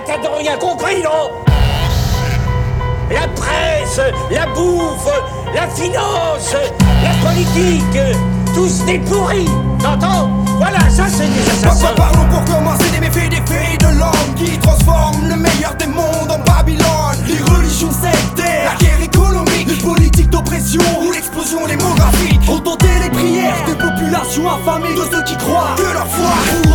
t'as rien compris, non? La presse, la bouffe, la finance, la politique, tous des pourris, t'entends? Voilà, ça c'est des assassins. Parlons pour commencer des méfaits de l'homme qui transforme le meilleur des mondes en Babylone. Les religions sectaires, la guerre économique, les politiques d'oppression ou l'explosion démographique ont tenté les prières de populations affamées, de ceux qui croient que leur foi